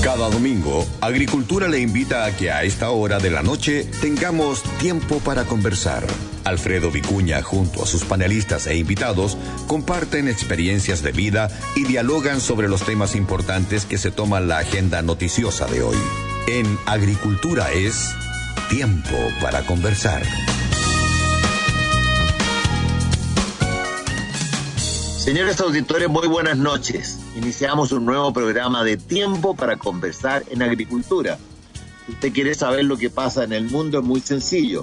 Cada domingo, Agricultura le invita a que a esta hora de la noche tengamos tiempo para conversar. Alfredo Vicuña, junto a sus panelistas e invitados, comparten experiencias de vida y dialogan sobre los temas importantes que se toman la agenda noticiosa de hoy. En Agricultura es tiempo para conversar. Señores auditores, muy buenas noches. Iniciamos un nuevo programa de Tiempo para Conversar en Agricultura. Si usted quiere saber lo que pasa en el mundo, es muy sencillo.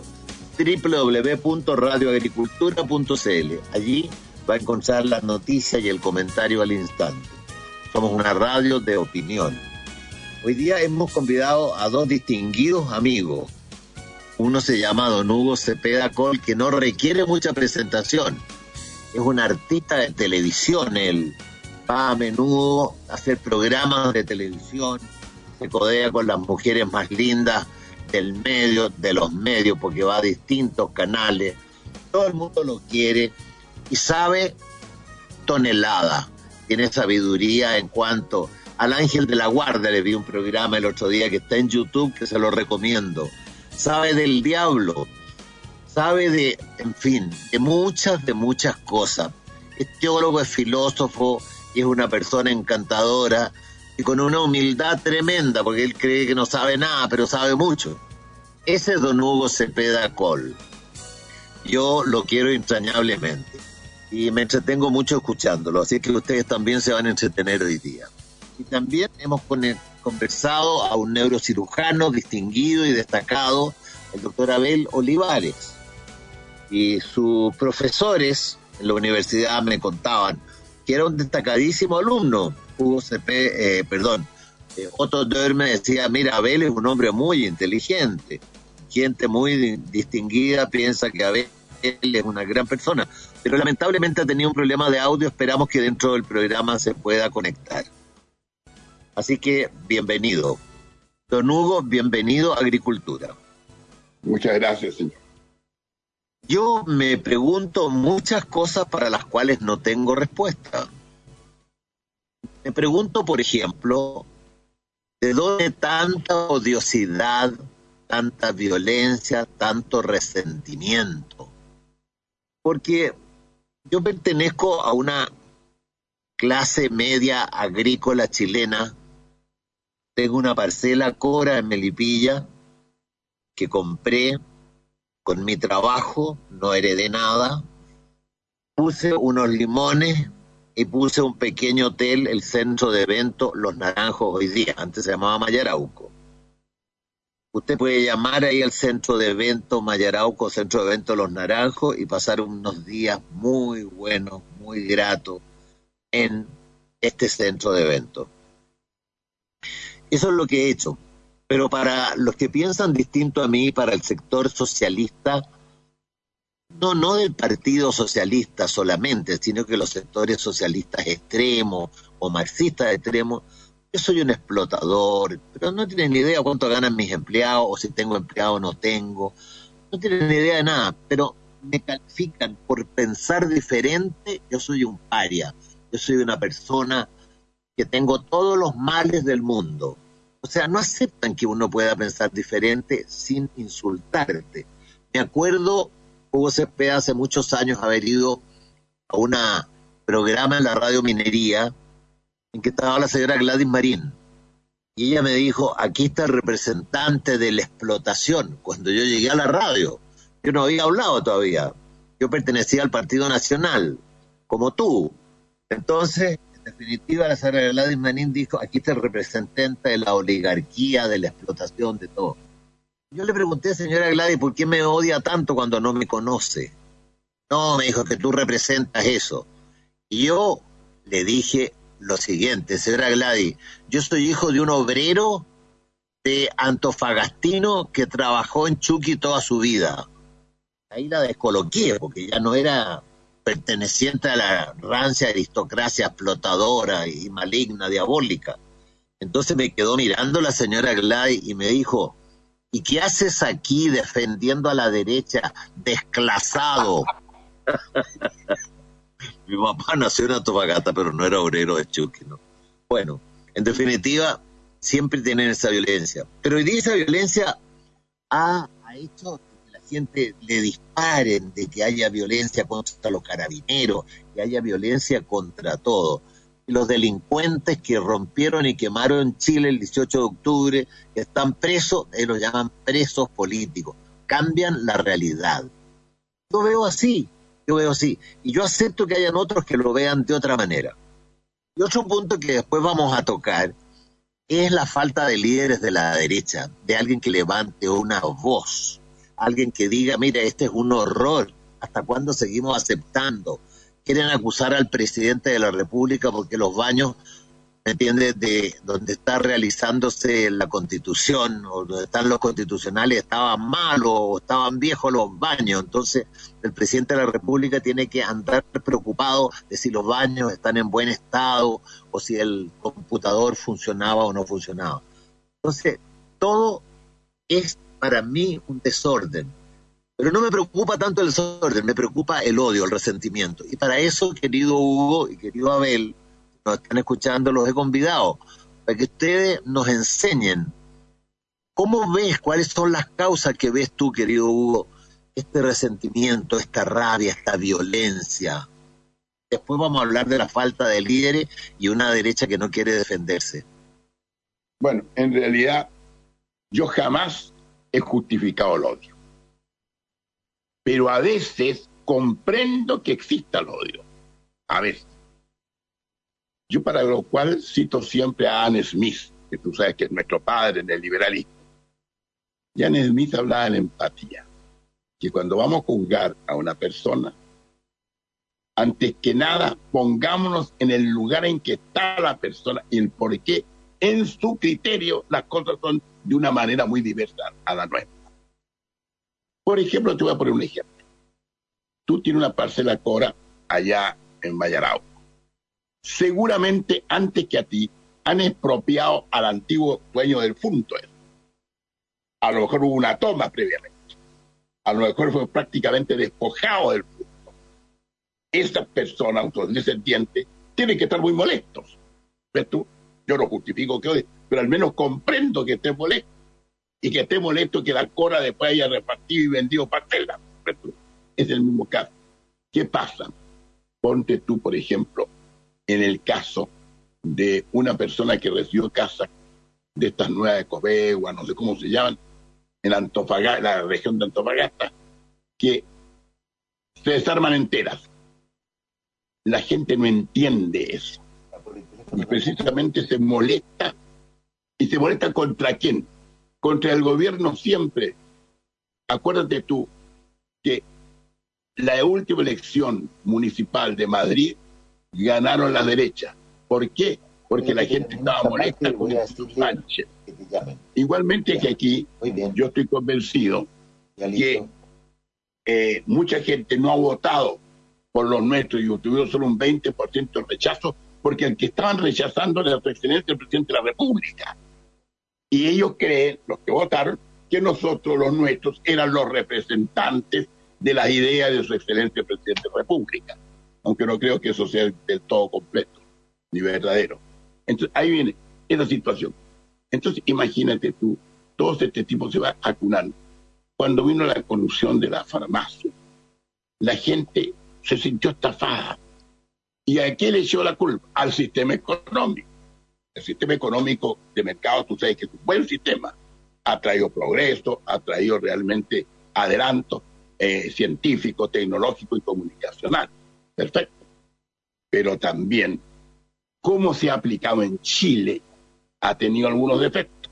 www.radioagricultura.cl. Allí va a encontrar las noticias y el comentario al instante. Somos una radio de opinión. Hoy día hemos convidado a dos distinguidos amigos. Uno se llama don Hugo Cepeda Coll, que no requiere mucha presentación. Es un artista de televisión, él va a menudo a hacer programas de televisión, se codea con las mujeres más lindas del medio, de los medios, porque va a distintos canales, todo el mundo lo quiere y sabe tonelada, tiene sabiduría en cuanto al Ángel de la Guarda. Le vi un programa el otro día que está en YouTube, que se lo recomiendo, sabe del diablo, sabe de, en fin, de muchas cosas. Es teólogo, es filósofo y es una persona encantadora y con una humildad tremenda, porque él cree que no sabe nada, pero sabe mucho. Ese es don Hugo Cepeda Coll. Yo lo quiero entrañablemente y me entretengo mucho escuchándolo, así que ustedes también se van a entretener hoy día. Y también hemos conversado a un neurocirujano distinguido y destacado, el doctor Abel Olivares. Y sus profesores en la universidad me contaban que era un destacadísimo alumno. Otto Dörr me decía, mira, Abel es un hombre muy inteligente, gente muy distinguida piensa que Abel es una gran persona, pero lamentablemente ha tenido un problema de audio. Esperamos que dentro del programa se pueda conectar. Así que bienvenido, don Hugo, bienvenido a Agricultura. Muchas gracias, señor. Yo me pregunto muchas cosas para las cuales no tengo respuesta. Me pregunto, por ejemplo, ¿de dónde tanta odiosidad, tanta violencia, tanto resentimiento? Porque yo pertenezco a una clase media agrícola chilena. Tengo una parcela Cora en Melipilla que compré con mi trabajo, no heredé nada. Puse unos limones y puse un pequeño hotel, el centro de eventos Los Naranjos hoy día, antes se llamaba Mayarauco. Usted puede llamar ahí al centro de eventos Mayarauco, centro de eventos Los Naranjos, y pasar unos días muy buenos, muy gratos en este centro de eventos. Eso es lo que he hecho. Pero para los que piensan distinto a mí, para el sector socialista, no del Partido Socialista solamente, sino que los sectores socialistas extremos o marxistas extremos, yo soy un explotador, pero no tienen ni idea cuánto ganan mis empleados, o si tengo empleados o no tengo, no tienen ni idea de nada, pero me califican por pensar diferente. Yo soy un paria, yo soy una persona que tengo todos los males del mundo. O sea, no aceptan que uno pueda pensar diferente sin insultarte. Me acuerdo, Hugo Cepeda, hace muchos años haber ido a un programa en la Radio Minería en que estaba la señora Gladys Marín. Y ella me dijo, aquí está el representante de la explotación. Cuando yo llegué a la radio, yo no había hablado todavía. Yo pertenecía al Partido Nacional, como tú. Entonces, en definitiva, la señora Gladys Marín dijo, aquí está el representante de la oligarquía, de la explotación, de todo. Yo le pregunté, señora Gladys, ¿por qué me odia tanto cuando no me conoce? No, me dijo, que tú representas eso. Y yo le dije lo siguiente, señora Gladys, yo soy hijo de un obrero de Antofagastino que trabajó en Chuqui toda su vida. Ahí la descoloqué, porque ya no era perteneciente a la rancia aristocracia explotadora y maligna, diabólica. Entonces me quedó mirando la señora Gladys y me dijo, ¿y qué haces aquí defendiendo a la derecha, desclasado? Mi papá nació en Antofagasta, pero no era obrero de Chuqui, ¿no? Bueno, en definitiva, siempre tienen esa violencia. Pero hoy día esa violencia ha hecho que la gente le disparen, de que haya violencia contra los carabineros, que haya violencia contra todo. Y los delincuentes que rompieron y quemaron Chile el 18 de octubre, que están presos, ellos los llaman presos políticos. Cambian la realidad. Yo veo así. Y yo acepto que hayan otros que lo vean de otra manera. Y otro punto que después vamos a tocar es la falta de líderes de la derecha, de alguien que levante una voz, alguien que diga, mira, este es un horror, ¿hasta cuándo seguimos aceptando? Quieren acusar al presidente de la República porque los baños, ¿me entiendes?, de donde está realizándose la Constitución, o donde están los constitucionales, estaban malos o estaban viejos los baños. Entonces el presidente de la República tiene que andar preocupado de si los baños están en buen estado o si el computador funcionaba o no funcionaba. Entonces todo es para mí un desorden. Pero no me preocupa tanto el desorden, me preocupa el odio, el resentimiento. Y para eso, querido Hugo y querido Abel, nos están escuchando, los he convidado, para que ustedes nos enseñen cómo ves, cuáles son las causas que ves tú, querido Hugo, este resentimiento, esta rabia, esta violencia. Después vamos a hablar de la falta de líderes y una derecha que no quiere defenderse. Bueno, en realidad yo jamás he justificado el odio, pero a veces comprendo que exista el odio, a veces. Yo para lo cual cito siempre a Adam Smith, que tú sabes que es nuestro padre en el liberalismo. Y Adam Smith hablaba de la empatía, que cuando vamos a juzgar a una persona, antes que nada pongámonos en el lugar en que está la persona y el por qué en su criterio las cosas son de una manera muy diversa a la nuestra. Por ejemplo, te voy a poner un ejemplo. Tú tienes una parcela Cora allá en Vallarao. Seguramente antes que a ti han expropiado al antiguo dueño del punto. A lo mejor hubo una toma previamente. A lo mejor fue prácticamente despojado del punto. Esas personas, los descendientes, tienen que estar muy molestos. ¿Ves tú? Yo no justifico que odie, pero al menos comprendo que esté molesto. Y que esté molesto que la Cora después haya repartido y vendido parcelas. ¿Ves tú? Es el mismo caso. ¿Qué pasa? Ponte tú, por ejemplo, en el caso de una persona que recibió casa de estas nuevas de Covegua, no sé cómo se llaman, en Antofagasta, la región de Antofagasta, que se desarman enteras. La gente no entiende eso. Y precisamente se molesta. ¿Y se molesta contra quién? Contra el gobierno siempre. Acuérdate tú que la última elección municipal de Madrid ganaron la derecha. ¿Por qué? Porque la gente estaba molesta con el Sánchez. Igualmente que aquí, yo estoy convencido que mucha gente no ha votado por los nuestros y tuvieron solo un 20% de rechazo, porque el que estaban rechazando era su excelencia el presidente de la República. Y ellos creen, los que votaron, que nosotros, los nuestros, eran los representantes de las ideas de su excelencia el presidente de la República. Aunque no creo que eso sea del todo completo, ni verdadero. Entonces, ahí viene esa situación. Entonces, imagínate tú, todo este tipo se va acunando. Cuando vino la corrupción de la farmacia, la gente se sintió estafada. ¿Y a qué le echó la culpa? Al sistema económico. El sistema económico de mercado, tú sabes que es un buen sistema. Ha traído progreso, ha traído realmente adelanto científico, tecnológico y comunicacional. Perfecto. Pero también, cómo se ha aplicado en Chile, ha tenido algunos defectos.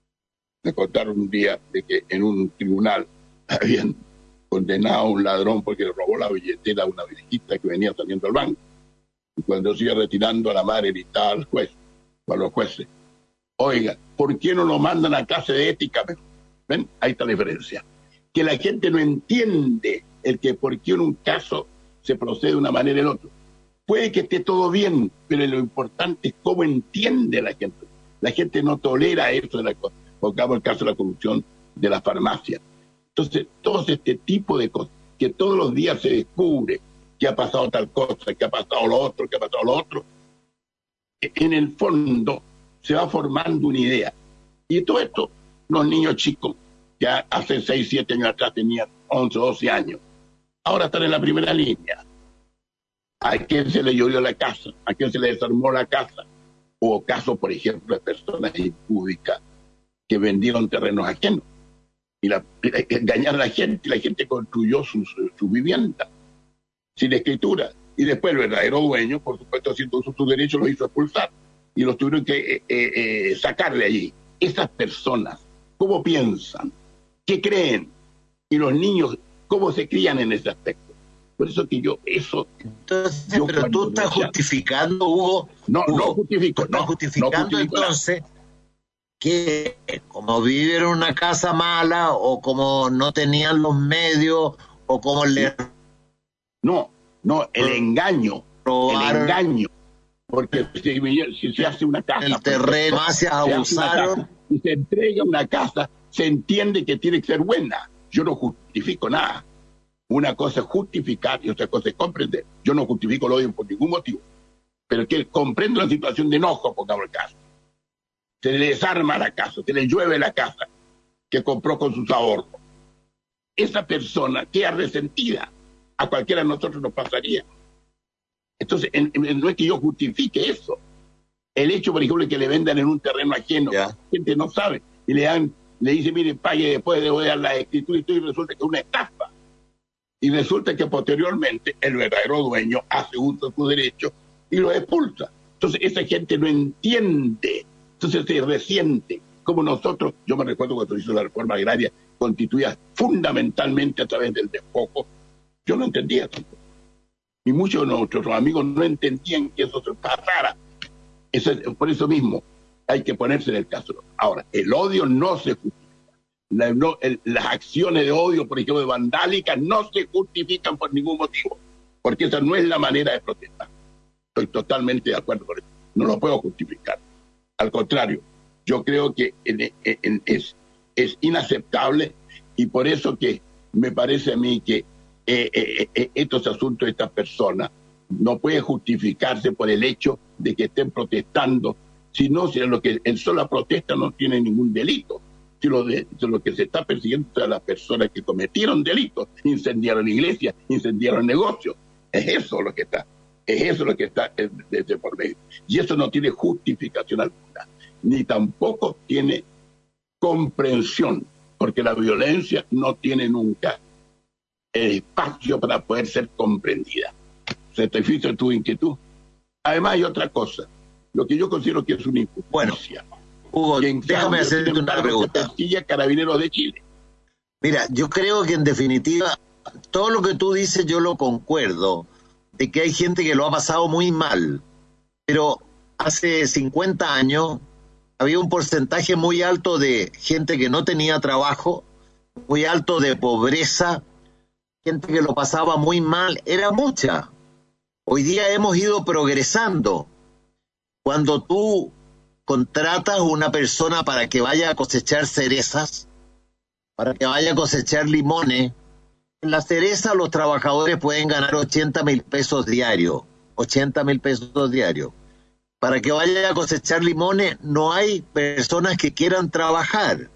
Me contaron un día de que en un tribunal habían condenado a un ladrón porque le robó la billetera a una viejita que venía saliendo del banco. Y cuando se iba retirando, a la madre gritaba al juez, o a los jueces: oiga, ¿por qué no lo mandan a clase de ética? ¿Ven? Ahí está la diferencia. Que la gente no entiende el que por qué en un caso se procede de una manera y en otro. Puede que esté todo bien, pero lo importante es cómo entiende la gente. La gente no tolera eso, pongamos el caso de la corrupción de la farmacia. Entonces, todo este tipo de cosas, que todos los días se descubre que ha pasado tal cosa, que ha pasado lo otro, que ha pasado lo otro, en el fondo se va formando una idea. Y todo esto, los niños chicos, ya hace 6, 7 años atrás tenían 11, 12 años, ahora están en la primera línea. ¿A quién se le llovió la casa? ¿A quién se le desarmó la casa? Hubo casos, por ejemplo, de personas impúdicas que vendieron terrenos ajenos y engañaron a la gente, y la gente construyó su vivienda sin escritura. Y después el verdadero dueño, por supuesto, haciendo su derecho, lo hizo expulsar y los tuvieron que sacarle allí. Esas personas, ¿cómo piensan? ¿Qué creen? Y los niños, ¿cómo se crían en ese aspecto? Por eso que Entonces, pero tú estás justificando, Hugo. No justifico. Estás justificando entonces que como vivieron en una casa mala o como no tenían los medios o como No, el engaño. robaron El engaño. Porque si se hace una casa, el terreno, se abusaron y se entrega una casa, se entiende que tiene que ser buena. Yo no justifico nada. Una cosa es justificar y otra cosa es comprender. Yo no justifico el odio por ningún motivo, pero que comprendo la situación de enojo, pongamos el caso. Se le desarma la casa, se le llueve la casa que compró con sus ahorros. Esa persona queda resentida. A cualquiera de nosotros nos pasaría. Entonces, no es que yo justifique eso. El hecho, por ejemplo, de que le vendan en un terreno ajeno, la gente no sabe, y le dice, mire, pague después de dar la escritura, y resulta que es una estafa. Y resulta que posteriormente el verdadero dueño hace uso de su derecho y lo expulsa. Entonces esa gente no entiende, entonces se resiente. Como nosotros, yo me recuerdo cuando se hizo la reforma agraria, constituida fundamentalmente a través del despojo, yo no entendía tampoco. Y muchos de nuestros amigos no entendían que eso se pasara. Por eso mismo hay que ponerse en el caso. Ahora, el odio no se justifica. Las acciones de odio, por ejemplo, de vandálicas, no se justifican por ningún motivo, porque esa no es la manera de protestar. Estoy totalmente de acuerdo con eso. No lo puedo justificar. Al contrario, yo creo que es inaceptable, y por eso que me parece a mí que estos asuntos de estas personas no pueden justificarse por el hecho de que estén protestando, sino si en sola protesta no tiene ningún delito. Si lo que se está persiguiendo a las personas que cometieron delitos, incendiaron iglesias, incendiaron negocios. Es eso lo que está desde por medio. Y eso no tiene justificación alguna, ni tampoco tiene comprensión, porque la violencia no tiene nunca el espacio para poder ser comprendida. ¿Satisfizo tu inquietud? Además hay otra cosa, lo que yo considero que es una injusticia. Bueno, Hugo, déjame hacerte una pregunta. Carabineros de Chile. Mira, yo creo que en definitiva, todo lo que tú dices yo lo concuerdo, de que hay gente que lo ha pasado muy mal, pero hace 50 años había un porcentaje muy alto de gente que no tenía trabajo, muy alto de pobreza, gente que lo pasaba muy mal, era mucha. Hoy día hemos ido progresando. Cuando tú contratas a una persona para que vaya a cosechar cerezas, para que vaya a cosechar limones, en la cereza los trabajadores pueden ganar 80,000 pesos diarios, 80,000 pesos diarios. Para que vaya a cosechar limones no hay personas que quieran trabajar.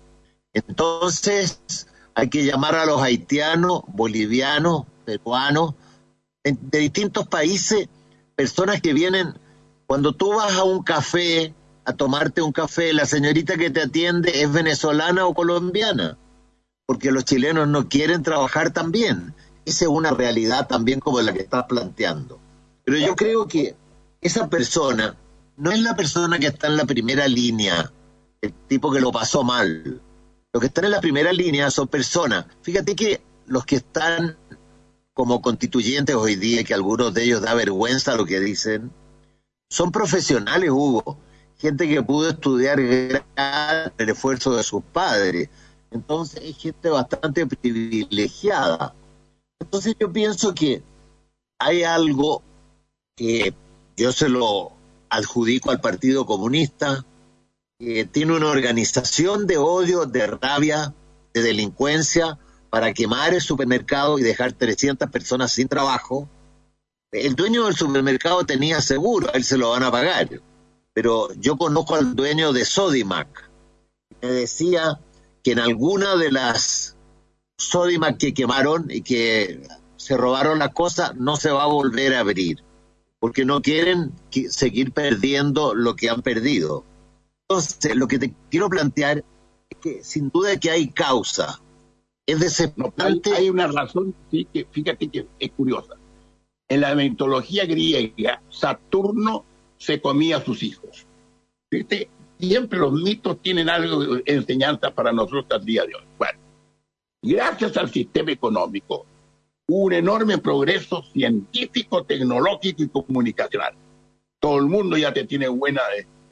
Entonces hay que llamar a los haitianos, bolivianos, peruanos, de distintos países, personas que vienen. Cuando tú vas a un café, a tomarte un café, la señorita que te atiende es venezolana o colombiana, porque los chilenos no quieren trabajar también. Esa es una realidad también como la que estás planteando. Pero yo creo que esa persona no es la persona que está en la primera línea, el tipo que lo pasó mal. Los que están en la primera línea son personas. Fíjate que los que están como constituyentes hoy día, que algunos de ellos da vergüenza lo que dicen, son profesionales, Hugo. Gente que pudo estudiar gracias al esfuerzo de sus padres. Entonces es gente bastante privilegiada. Entonces yo pienso que hay algo que yo se lo adjudico al Partido Comunista, que tiene una organización de odio, de rabia, de delincuencia, para quemar el supermercado y dejar 300 personas sin trabajo. El dueño del supermercado tenía seguro, a él se lo van a pagar. pero yo conozco al dueño de Sodimac. Me decía que en alguna de las Sodimac que quemaron y que se robaron las cosas, no se va a volver a abrir, porque no quieren seguir perdiendo lo que han perdido. Entonces, lo que te quiero plantear es que sin duda que hay causa. Es desesperante. Hay una razón, sí, que fíjate que es curiosa. En la mitología griega, Saturno se comía a sus hijos. ¿Viste? Siempre los mitos tienen algo de enseñanza para nosotros al día de hoy. Bueno, gracias al sistema económico, hubo un enorme progreso científico, tecnológico y comunicacional. Todo el mundo ya te tiene buenos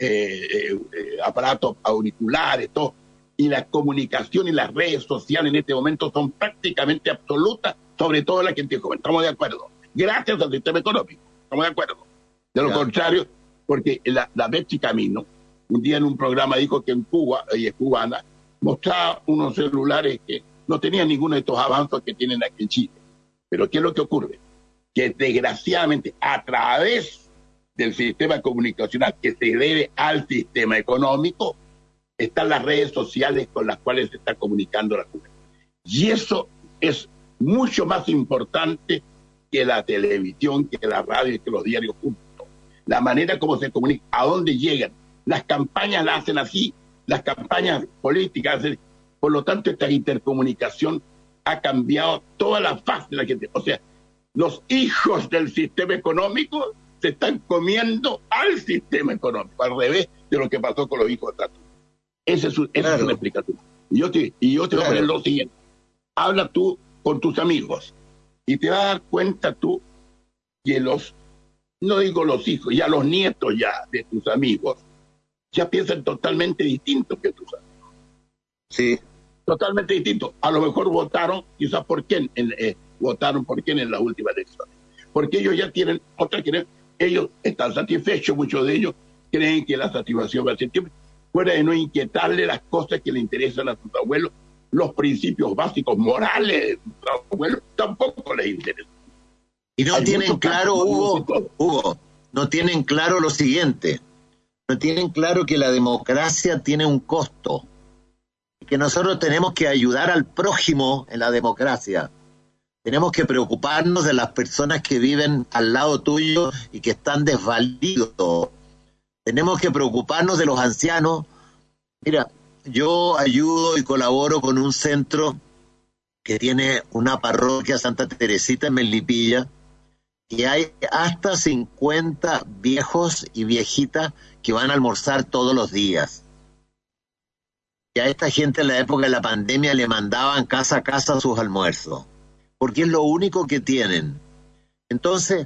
aparatos auriculares, todo. Y la comunicación y las redes sociales en este momento son prácticamente absolutas, sobre todo la gente joven. Estamos de acuerdo. Gracias al sistema económico. Estamos de acuerdo. De lo contrario, porque la Betsy Camino, un día en un programa dijo que en Cuba, ella es cubana, mostraba unos celulares que no tenían ninguno de estos avances que tienen aquí en Chile. Pero ¿qué es lo que ocurre? Que desgraciadamente, a través del sistema comunicacional que se debe al sistema económico, están las redes sociales con las cuales se está comunicando la juventud. Y eso es mucho más importante que la televisión, que la radio y que los diarios juntos. La manera como se comunica, a dónde llegan. Las campañas las hacen así, las campañas políticas. Por lo tanto, esta intercomunicación ha cambiado toda la faz de la gente. O sea, los hijos del sistema económico se están comiendo al sistema económico, al revés de lo que pasó con los hijos de Saturno. Esa es una explicación. Y yo te voy a poner lo siguiente. Habla tú con tus amigos y te vas a dar cuenta tú que no digo los hijos, ya los nietos ya de tus amigos, ya piensan totalmente distinto que tus amigos. Sí. Totalmente distinto. A lo mejor votaron, quizás por quién, votaron por quién en las últimas elecciones. Porque ellos ya tienen ellos están satisfechos, muchos de ellos creen que la satisfacción va a ser siempre, fuera de no inquietarle las cosas que le interesan a sus abuelos, los principios básicos morales de sus abuelos tampoco les interesan. Y no tienen claro, Hugo, no tienen claro lo siguiente, no tienen claro que la democracia tiene un costo, que nosotros tenemos que ayudar al prójimo en la democracia. Tenemos que preocuparnos de las personas que viven al lado tuyo y que están desvalidos. Tenemos que preocuparnos de los ancianos. Mira, yo ayudo y colaboro con un centro que tiene una parroquia Santa Teresita en Melipilla, y hay hasta 50 viejos y viejitas que van a almorzar todos los días. Y a esta gente en la época de la pandemia le mandaban casa a casa sus almuerzos, porque es lo único que tienen. Entonces,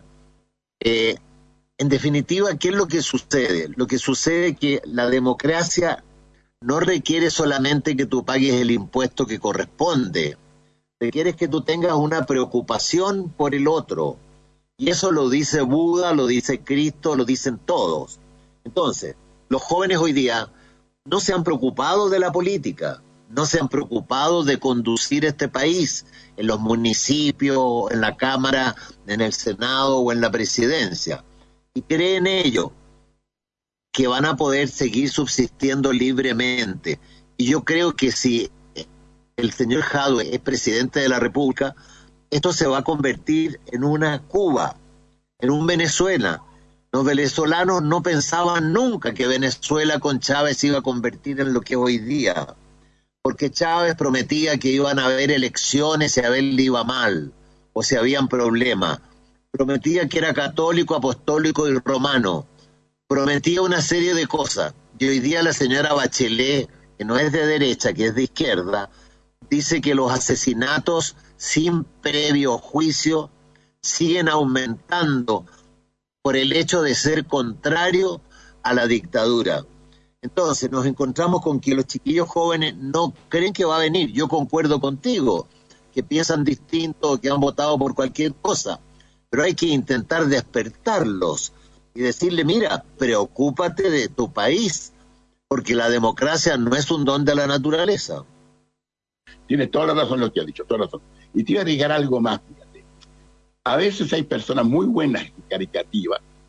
en definitiva, ¿qué es lo que sucede? Lo que sucede es que la democracia no requiere solamente que tú pagues el impuesto que corresponde, requiere que tú tengas una preocupación por el otro. Y eso lo dice Buda, lo dice Cristo, lo dicen todos. Entonces, los jóvenes hoy día no se han preocupado de la política, no se han preocupado de conducir este país en los municipios, en la Cámara, en el Senado o en la Presidencia. Y creen ellos que van a poder seguir subsistiendo libremente. Y yo creo que si el señor Jadwe es presidente de la República, esto se va a convertir en una Cuba, en un Venezuela. Los venezolanos no pensaban nunca que Venezuela con Chávez se iba a convertir en lo que es hoy día, porque Chávez prometía que iban a haber elecciones si a él le iba mal, o si habían problemas. Prometía que era católico, apostólico y romano. Prometía una serie de cosas. Y hoy día la señora Bachelet, que no es de derecha, que es de izquierda, dice que los asesinatos sin previo juicio siguen aumentando por el hecho de ser contrario a la dictadura. Entonces nos encontramos con que los chiquillos jóvenes no creen que va a venir. Yo concuerdo contigo, que piensan distinto, que han votado por cualquier cosa, pero hay que intentar despertarlos y decirle, mira, preocúpate de tu país, porque la democracia no es un don de la naturaleza. Tienes toda la razón lo que has dicho, toda la razón. Y te iba a agregar algo más, fíjate. A veces hay personas muy buenas y caricativas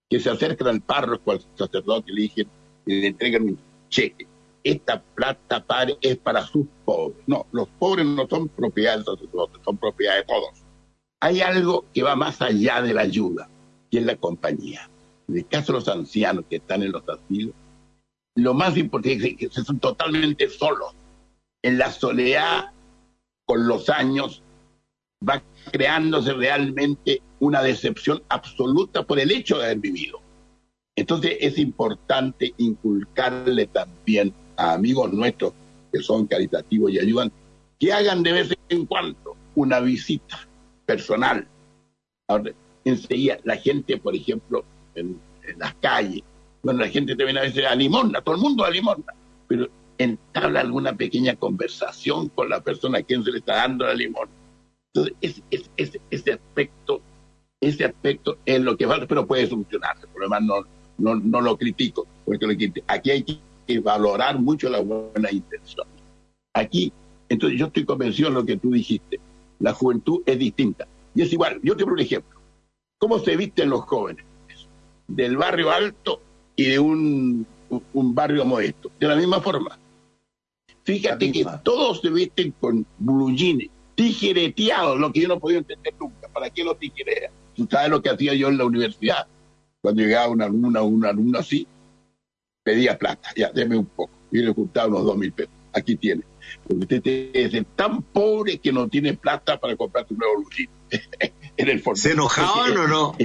que se acercan al párroco, al sacerdote, y le entregan un cheque. Esta plata, padre, es para sus pobres. No, los pobres no son propiedad del sacerdote, son propiedad de todos. Hay algo que va más allá de la ayuda, que es la compañía. En el caso de los ancianos que están en los asilos, lo más importante es que se son totalmente solos. En la soledad, con los años, va creándose realmente una decepción absoluta por el hecho de haber vivido. Entonces es importante inculcarle también a amigos nuestros que son caritativos y ayudan, que hagan de vez en cuando una visita personal. Ahora, enseguida, la gente, por ejemplo, en las calles, bueno, la gente también a veces da limosna, todo el mundo da limosna, pero entabla alguna pequeña conversación con la persona a quien se le está dando la limosna. Entonces, ese aspecto es lo que falta, pero puede solucionarse. Por lo demás, no lo critico, porque aquí hay que valorar mucho la buena intención. Aquí, entonces, yo estoy convencido de lo que tú dijiste. La juventud es distinta. Y es igual. Yo te pongo un ejemplo. ¿Cómo se visten los jóvenes? Del barrio alto y de un barrio modesto. De la misma forma. Fíjate que todos se visten con blue jeans, tijereteados, lo que yo no podía entender nunca. ¿Para qué los tijeretean? Tú sabes lo que hacía yo en la universidad. Cuando llegaba un alumno así, pedía plata, ya, deme un poco. Y le juntaba unos 2.000 pesos. Aquí tiene. Porque usted es tan pobre que no tiene plata para comprar tu nuevo lucito. En el fondo. ¿Se enojaban o no?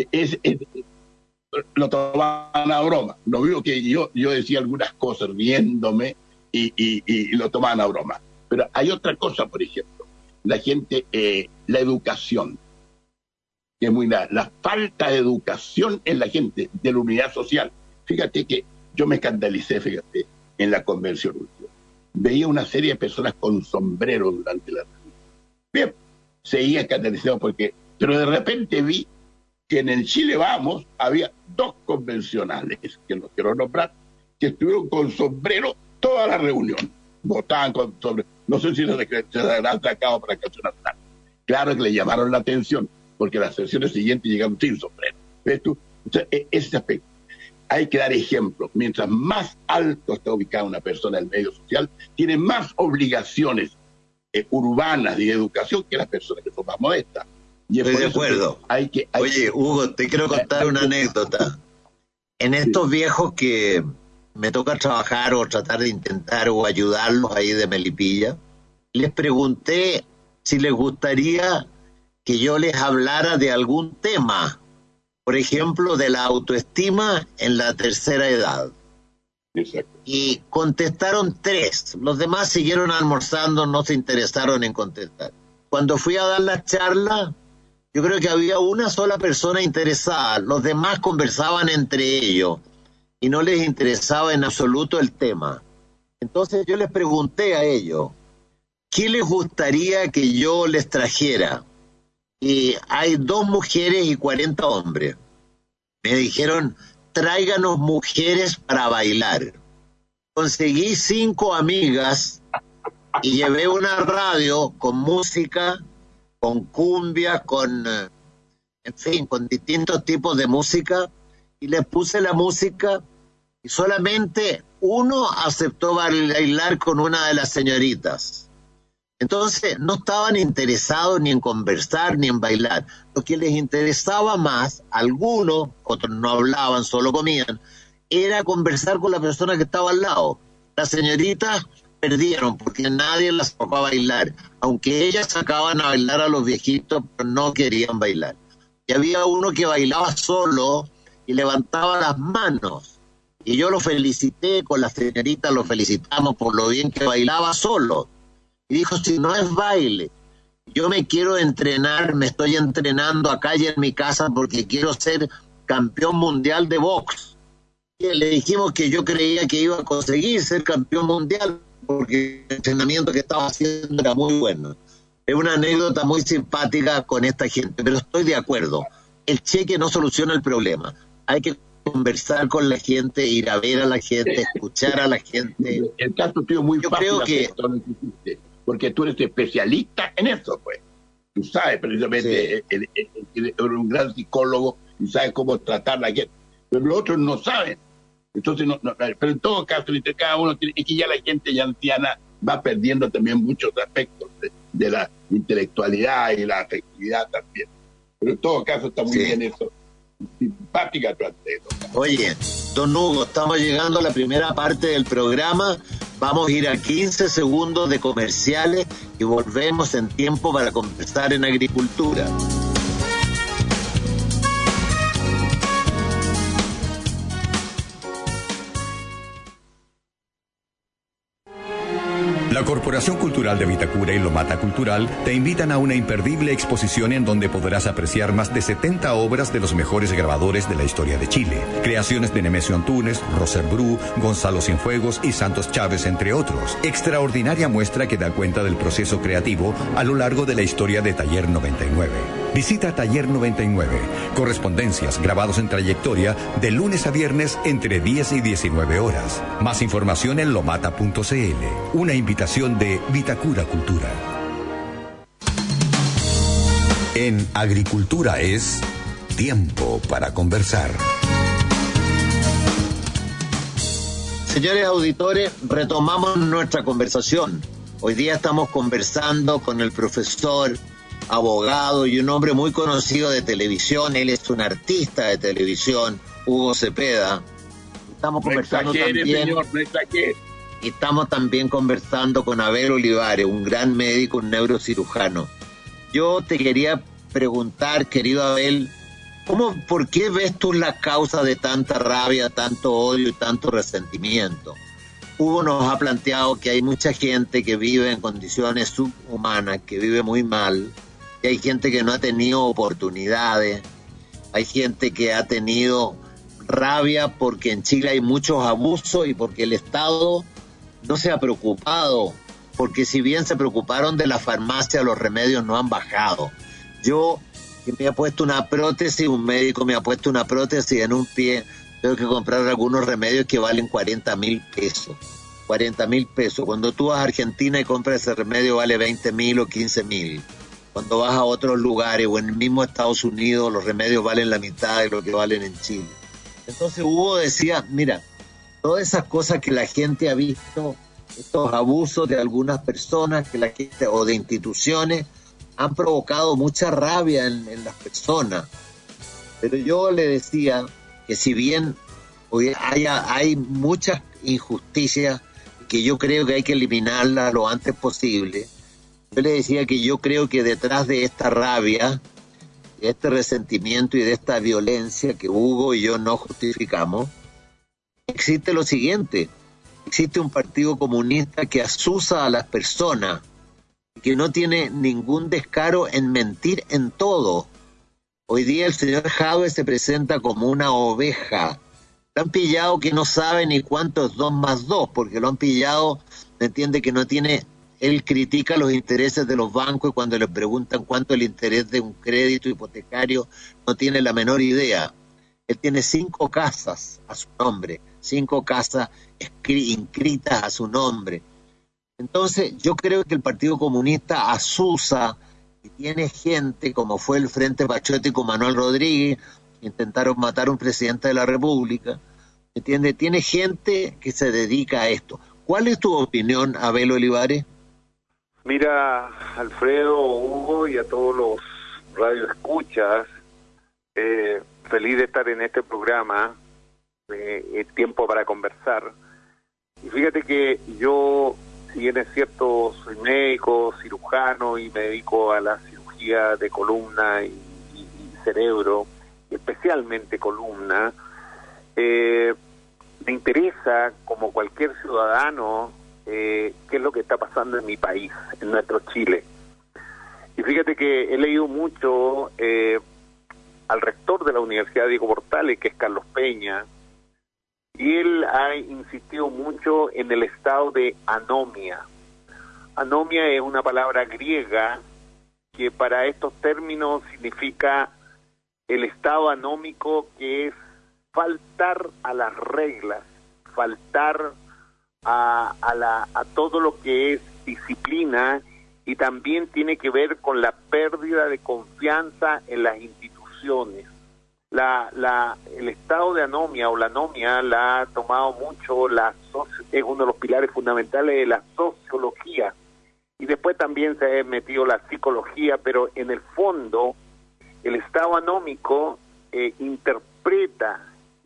Lo tomaban a broma. No digo que yo decía algunas cosas riéndome y lo tomaban a broma. Pero hay otra cosa, por ejemplo. La gente, la educación. Que es muy nada. La falta de educación en la gente, de la unidad social. Fíjate que yo me escandalicé, en la convención última. Veía una serie de personas con sombrero durante la reunión. Bien, seguía escandalizado pero de repente vi que en el Chile Vamos había 2 convencionales, que no quiero nombrar, que estuvieron con sombrero toda la reunión. Votaban con sombrero. No sé si se habrán sacado para Canción Nacional. Claro que le llamaron la atención, porque las sesiones siguientes llegaron sin sombrero. ¿Ves tú? Entonces, ese aspecto. Hay que dar ejemplo. Mientras más alto está ubicada una persona en el medio social, tiene más obligaciones urbanas y de educación que las personas que son más modestas. Y estoy de acuerdo. Oye, Hugo, te quiero contar una anécdota. En estos viejos que me toca trabajar o tratar de intentar o ayudarlos ahí de Melipilla, les pregunté si les gustaría que yo les hablara de algún tema. Por ejemplo, de la autoestima en la tercera edad. Exacto. Y contestaron 3. Los demás siguieron almorzando, no se interesaron en contestar. Cuando fui a dar la charla, yo creo que había una sola persona interesada. Los demás conversaban entre ellos y no les interesaba en absoluto el tema. Entonces yo les pregunté a ellos, ¿qué les gustaría que yo les trajera? Y hay 2 mujeres y 40 hombres. Me dijeron, tráiganos mujeres para bailar. Conseguí 5 amigas y llevé una radio con música, con cumbia, en fin, con distintos tipos de música, y les puse la música y solamente uno aceptó bailar con una de las señoritas. Entonces no estaban interesados ni en conversar ni en bailar. Lo que les interesaba más, algunos, otros no hablaban, solo comían, era conversar con la persona que estaba al lado. Las señoritas perdieron porque nadie las sacó a bailar, aunque ellas sacaban a bailar a los viejitos, pero no querían bailar. Y había uno que bailaba solo y levantaba las manos. Y yo lo felicité, con las señoritas lo felicitamos por lo bien que bailaba solo. Y dijo, si no es baile, yo me quiero entrenar, me estoy entrenando acá y en mi casa porque quiero ser campeón mundial de box. Y le dijimos que yo creía que iba a conseguir ser campeón mundial porque el entrenamiento que estaba haciendo era muy bueno. Es una anécdota muy simpática con esta gente, pero estoy de acuerdo. El cheque no soluciona el problema. Hay que conversar con la gente, ir a ver a la gente, escuchar a la gente. El caso tuyo es muy yo fácil. Creo que porque tú eres especialista en eso, pues. Tú sabes precisamente, eres un gran psicólogo y sabes cómo tratar a la gente. pero los otros no saben. Entonces, pero en todo caso, entre cada uno es que ya la gente ya anciana va perdiendo también muchos aspectos de la intelectualidad y la afectividad también. Pero en todo caso está muy bien eso. Simpática tu atleto. Oye, don Hugo, estamos llegando a la primera parte del programa. Vamos a ir a 15 segundos de comerciales y volvemos en tiempo para conversar en agricultura. La Corporación Cultural de Vitacura y Lomata Cultural te invitan a una imperdible exposición en donde podrás apreciar más de 70 obras de los mejores grabadores de la historia de Chile. Creaciones de Nemesio Antunes, Roser Bru, Gonzalo Cienfuegos y Santos Chávez, entre otros. Extraordinaria muestra que da cuenta del proceso creativo a lo largo de la historia de Taller 99. Visita Taller 99. Correspondencias, grabados en trayectoria, de lunes a viernes entre 10 y 19 horas. Más información en lomata.cl. Una invitación de Vitacura Cultura. En Agricultura es tiempo para conversar. Señores auditores, retomamos nuestra conversación. Hoy día estamos conversando con el profesor, abogado y un hombre muy conocido de televisión. Él es un artista de televisión, Hugo Cepeda. Estamos conversando también, señor, no exagere. y estamos también conversando con Abel Olivares, un gran médico, un neurocirujano. Yo te quería preguntar, querido Abel, ¿por qué ves tú la causa de tanta rabia, tanto odio y tanto resentimiento? Hugo nos ha planteado que hay mucha gente que vive en condiciones subhumanas, que vive muy mal, que hay gente que no ha tenido oportunidades, hay gente que ha tenido rabia porque en Chile hay muchos abusos y porque el Estado no se ha preocupado, porque si bien se preocuparon de la farmacia, los remedios no han bajado. Yo, que me ha puesto una prótesis, un médico me ha puesto una prótesis en un pie, tengo que comprar algunos remedios que valen 40.000 pesos. 40.000 pesos. Cuando tú vas a Argentina y compras ese remedio vale 20.000 o 15.000. Cuando vas a otros lugares o en el mismo Estados Unidos los remedios valen la mitad de lo que valen en Chile. Entonces Hugo decía, mira, todas esas cosas que la gente ha visto, estos abusos de algunas personas que la gente, o de instituciones, han provocado mucha rabia en las personas. Pero yo le decía que si bien hoy hay muchas injusticias que yo creo que hay que eliminarlas lo antes posible, yo le decía que yo creo que detrás de esta rabia, de este resentimiento y de esta violencia que Hugo y yo no justificamos, existe lo siguiente: existe un partido comunista que asusa a las personas, que no tiene ningún descaro en mentir en todo. Hoy día el señor Jadwe se presenta como una oveja. Lo han pillado que no sabe ni cuánto es 2 más 2, porque lo han pillado, ¿me entiende? Que no tiene, él critica los intereses de los bancos y cuando le preguntan cuánto es el interés de un crédito hipotecario, no tiene la menor idea. Él tiene 5 casas a su nombre, 5 casas inscritas a su nombre. Entonces, yo creo que el Partido Comunista asusa y tiene gente, como fue el Frente Patriótico Manuel Rodríguez, intentaron matar a un presidente de la República, ¿entiende? Tiene gente que se dedica a esto. ¿Cuál es tu opinión, Abel Olivares? Mira, Alfredo, Hugo y a todos los radioescuchas, feliz de estar en este programa, Tiempo para Conversar. Y fíjate que yo, si bien es cierto, soy médico, cirujano y me dedico a la cirugía de columna y cerebro, especialmente columna, me interesa, como cualquier ciudadano, qué es lo que está pasando en mi país, en nuestro Chile. Y fíjate que he leído mucho al rector de la Universidad Diego Portales, que es Carlos Peña, y él ha insistido mucho en el estado de anomia. Anomia es una palabra griega que para estos términos significa el estado anómico, que es faltar a las reglas, faltar a todo lo que es disciplina, y también tiene que ver con la pérdida de confianza en las instituciones, el estado de anomia o la anomia la ha tomado mucho, es uno de los pilares fundamentales de la sociología, y después también se ha metido la psicología, pero en el fondo el estado anómico interpreta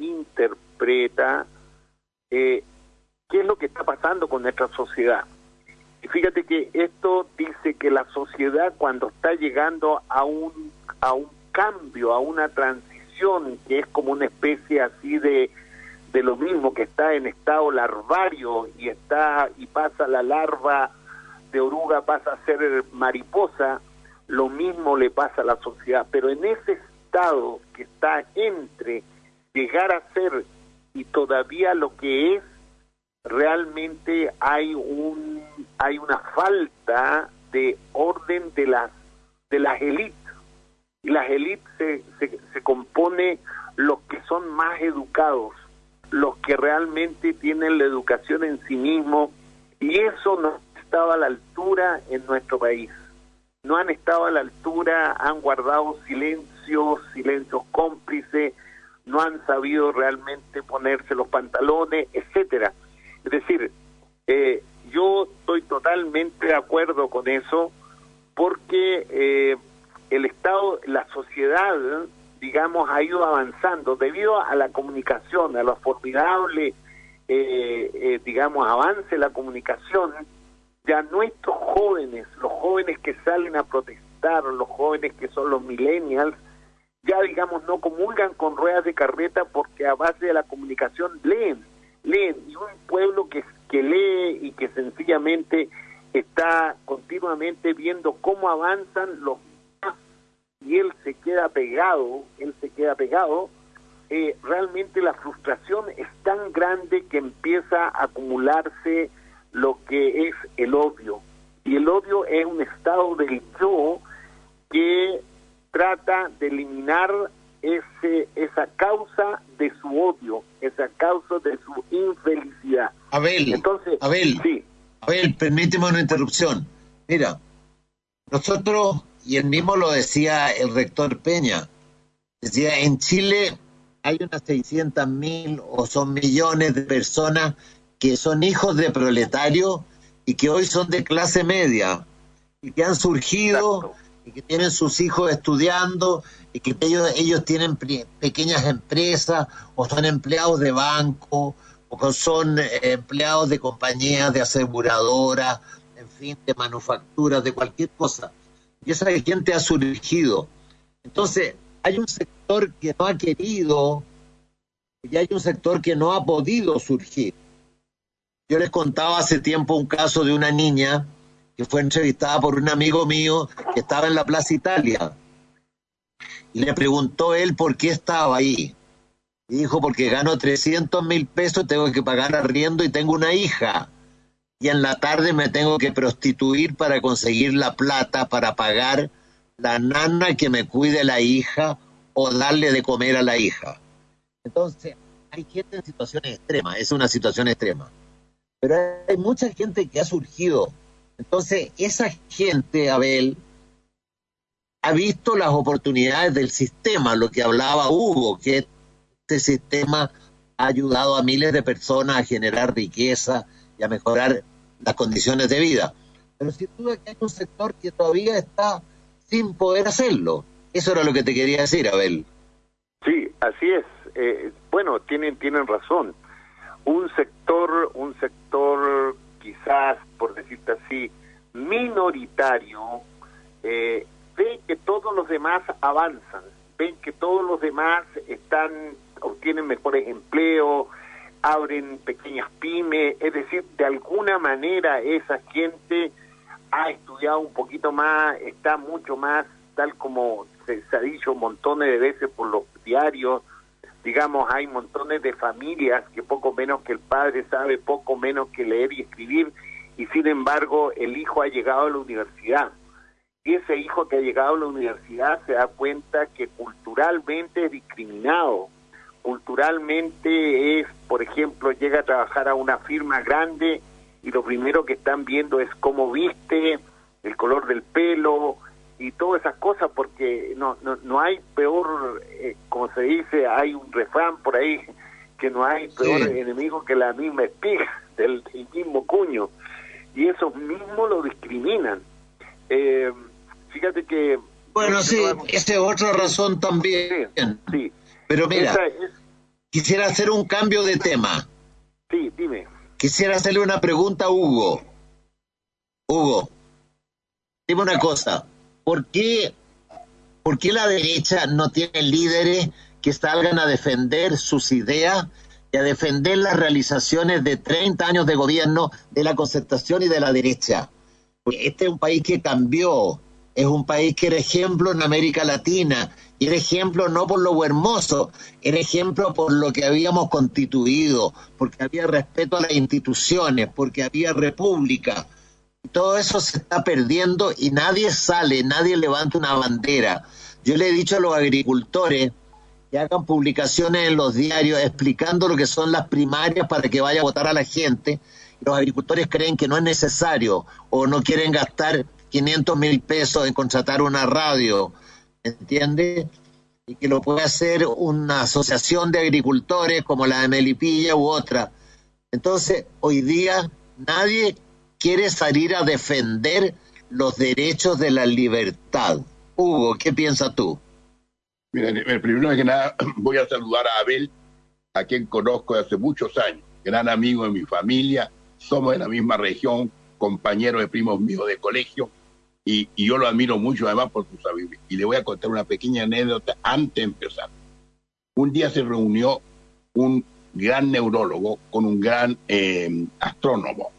qué es lo que está pasando con nuestra sociedad. Y fíjate que esto dice que la sociedad, cuando está llegando a un cambio, a una transición, que es como una especie así de lo mismo, que está en estado larvario y pasa la larva de oruga, pasa a ser mariposa, lo mismo le pasa a la sociedad. Pero en ese estado que está entre llegar a ser y todavía lo que es, realmente hay una falta de orden de las élites, y las élites se compone los que son más educados, los que realmente tienen la educación en sí mismo, y eso no estaba a la altura en nuestro país. No han estado a la altura, han guardado silencios cómplices, no han sabido realmente ponerse los pantalones, etcétera. Es decir, yo estoy totalmente de acuerdo con eso, porque el Estado, la sociedad, digamos, ha ido avanzando debido a la comunicación, a los formidables, digamos, avance de la comunicación. Ya nuestros jóvenes, los jóvenes que salen a protestar, los jóvenes que son los millennials, ya, digamos, no comulgan con ruedas de carreta, porque a base de la comunicación leen, y un pueblo que lee y que sencillamente está continuamente viendo cómo avanzan los demás, y él se queda pegado, realmente la frustración es tan grande que empieza a acumularse lo que es el odio, y el odio es un estado del yo que trata de eliminar esa causa de su odio, esa causa de su infelicidad. Entonces, sí. Abel, permíteme una interrupción. Mira, nosotros, y él mismo lo decía el rector Peña, decía, en Chile hay unas 600.000 o son millones de personas que son hijos de proletarios y que hoy son de clase media y que han surgido. Exacto. Y que tienen sus hijos estudiando, y que ellos tienen pequeñas empresas, o son empleados de banco, o son empleados de compañías de aseguradoras, en fin, de manufacturas, de cualquier cosa. Y esa gente ha surgido. Entonces, hay un sector que no ha querido, y hay un sector que no ha podido surgir. Yo les contaba hace tiempo un caso de una niña que fue entrevistada por un amigo mío que estaba en la Plaza Italia, y le preguntó él por qué estaba ahí, y dijo, porque gano 300.000 pesos, tengo que pagar arriendo y tengo una hija, y en la tarde me tengo que prostituir para conseguir la plata para pagar la nana que me cuide la hija o darle de comer a la hija. Entonces, hay gente en situaciones extremas, es una situación extrema, pero hay mucha gente que ha surgido. Entonces, esa gente, Abel, ha visto las oportunidades del sistema, lo que hablaba Hugo, que este sistema ha ayudado a miles de personas a generar riqueza y a mejorar las condiciones de vida. Pero sin duda que hay un sector que todavía está sin poder hacerlo. Eso era lo que te quería decir, Abel. Sí, así es. Bueno, tienen razón. Un sector quizás, por decirte así, minoritario, ven que todos los demás avanzan, ven que todos los demás obtienen mejores empleos, abren pequeñas pymes, es decir, de alguna manera esa gente ha estudiado un poquito más, está mucho más, tal como se ha dicho montones de veces por los diarios, digamos, hay montones de familias que poco menos que el padre sabe, poco menos que leer y escribir, y sin embargo el hijo ha llegado a la universidad. Y ese hijo que ha llegado a la universidad se da cuenta que culturalmente es discriminado. Culturalmente es, por ejemplo, llega a trabajar a una firma grande y lo primero que están viendo es cómo viste, el color del pelo, y todas esas cosas, porque no hay peor, como se dice, hay un refrán por ahí, que no hay peor enemigo que la misma espiga del mismo cuño, y esos mismos lo discriminan. Fíjate que... Bueno, sí, esa es otra razón también. Sí. Pero mira, quisiera hacer un cambio de tema. Sí, dime. Quisiera hacerle una pregunta a Hugo. Hugo, dime una cosa. ¿Por qué la derecha no tiene líderes que salgan a defender sus ideas y a defender las realizaciones de 30 años de gobierno de la Concertación y de la derecha? Porque este es un país que cambió, es un país que era ejemplo en América Latina, y era ejemplo no por lo hermoso, era ejemplo por lo que habíamos constituido, porque había respeto a las instituciones, porque había república. Todo eso se está perdiendo y nadie sale, nadie levanta una bandera. Yo le he dicho a los agricultores que hagan publicaciones en los diarios explicando lo que son las primarias para que vaya a votar a la gente. Los agricultores creen que no es necesario o no quieren gastar 500.000 pesos en contratar una radio, ¿entiendes? Y que lo puede hacer una asociación de agricultores como la de Melipilla u otra. Entonces, hoy día nadie quiere salir a defender los derechos de la libertad. Hugo, ¿qué piensas tú? Mira, primero que nada voy a saludar a Abel, a quien conozco de hace muchos años, gran amigo de mi familia, somos de la misma región, compañero de primos míos de colegio, y yo lo admiro mucho además por su sabiduría. Y le voy a contar una pequeña anécdota antes de empezar. Un día se reunió un gran neurólogo con un gran astrónomo.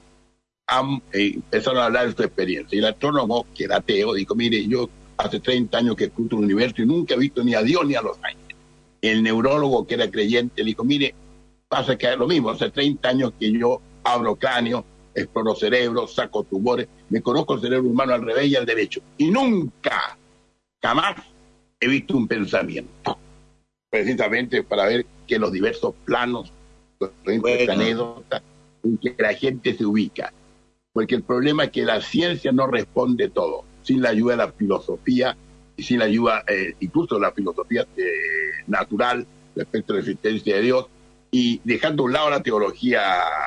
Empezaron a hablar de su experiencia, y el astrónomo, que era ateo, dijo: mire, yo hace 30 años que escucho el universo y nunca he visto ni a Dios ni a los ángeles. El neurólogo, que era creyente, le dijo: mire, pasa que es lo mismo, hace 30 años que yo abro cráneo, exploro cerebros, saco tumores, me conozco el cerebro humano al revés y al derecho, y nunca, jamás he visto un pensamiento, precisamente para ver que los diversos planos, los diferentes anécdotas en que la gente se ubica. Porque el problema es que la ciencia no responde todo, sin la ayuda de la filosofía y sin la ayuda incluso de la filosofía natural respecto a la existencia de Dios, y dejando a un lado la teología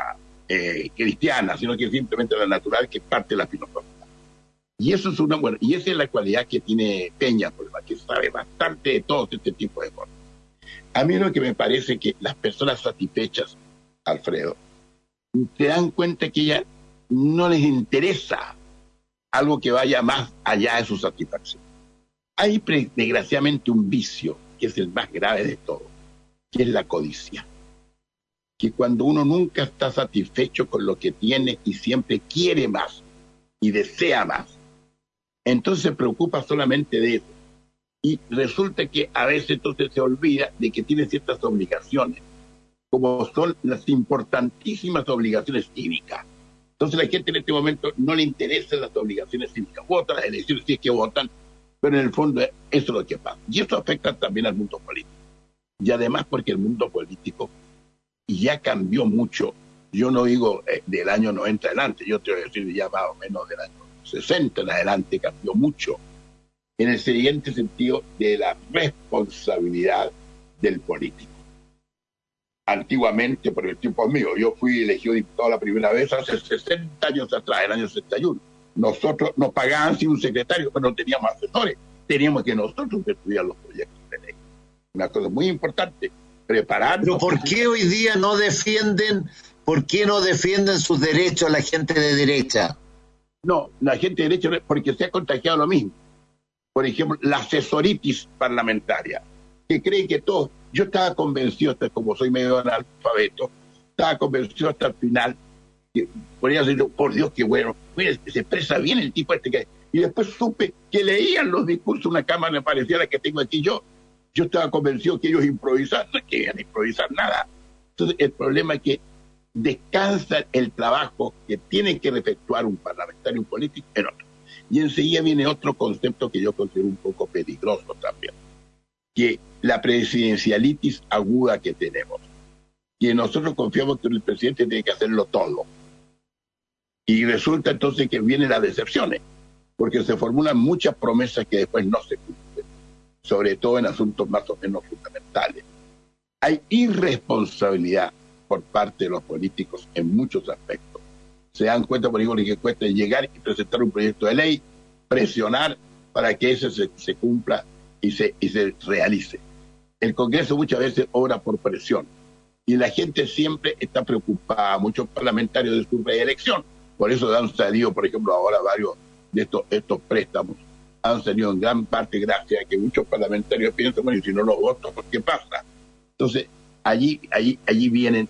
cristiana, sino que simplemente la natural, que es parte de la filosofía. Y eso es y esa es la cualidad que tiene Peña, que sabe bastante de todo este tipo de cosas. A mí lo que me parece que las personas satisfechas, Alfredo, se dan cuenta que ya no les interesa algo que vaya más allá de su satisfacción. Hay desgraciadamente un vicio, que es el más grave de todo, que es la codicia. Que cuando uno nunca está satisfecho con lo que tiene y siempre quiere más y desea más, entonces se preocupa solamente de eso. Y resulta que a veces entonces se olvida de que tiene ciertas obligaciones, como son las importantísimas obligaciones cívicas. Entonces la gente en este momento no le interesan las obligaciones cívicas. Votan las elecciones, sí es que votan, pero en el fondo eso es lo que pasa. Y eso afecta también al mundo político. Y además porque el mundo político ya cambió mucho. Yo no digo del año 90 adelante, yo te voy a decir ya más o menos del año 60 en adelante cambió mucho, en el siguiente sentido de la responsabilidad del político. Antiguamente, por el tiempo mío, yo fui elegido diputado la primera vez hace 60 años atrás, el año 61. Nosotros nos pagaban sin un secretario, pero no teníamos asesores. Teníamos que nosotros estudiar los proyectos de ley. Una cosa muy importante, prepararnos. Pero ¿por qué hoy día no defienden sus derechos la gente de derecha? No, la gente de derecha, porque se ha contagiado lo mismo. Por ejemplo, la asesoritis parlamentaria, que cree que todo... Yo estaba convencido, hasta como soy medio analfabeto, estaba convencido hasta el final, que podría decir, por Dios, qué bueno, mire, se expresa bien el tipo este. Y después supe que leían los discursos, una cámara me parecía la que tengo aquí yo. Yo estaba convencido que ellos improvisaban, no querían improvisar nada. Entonces, el problema es que descansa el trabajo que tiene que efectuar un parlamentario, un político, en otro. Y enseguida viene otro concepto que yo considero un poco peligroso también, que la presidencialitis aguda que tenemos, que nosotros confiamos que el presidente tiene que hacerlo todo. Y resulta entonces que vienen las decepciones. porque se formulan muchas promesas que después no se cumplen, sobre todo en asuntos más o menos fundamentales. Hay irresponsabilidad por parte de los políticos en muchos aspectos. Se dan cuenta, por ejemplo, que cuesta llegar y presentar un proyecto de ley, presionar para que ese se cumpla y se realice. El Congreso muchas veces obra por presión y la gente siempre está preocupada, muchos parlamentarios de su reelección. Por eso han salido, por ejemplo, ahora varios de estos préstamos han salido en gran parte gracias a que muchos parlamentarios piensan, bueno, y si no los voto, ¿qué pasa? Entonces, allí viene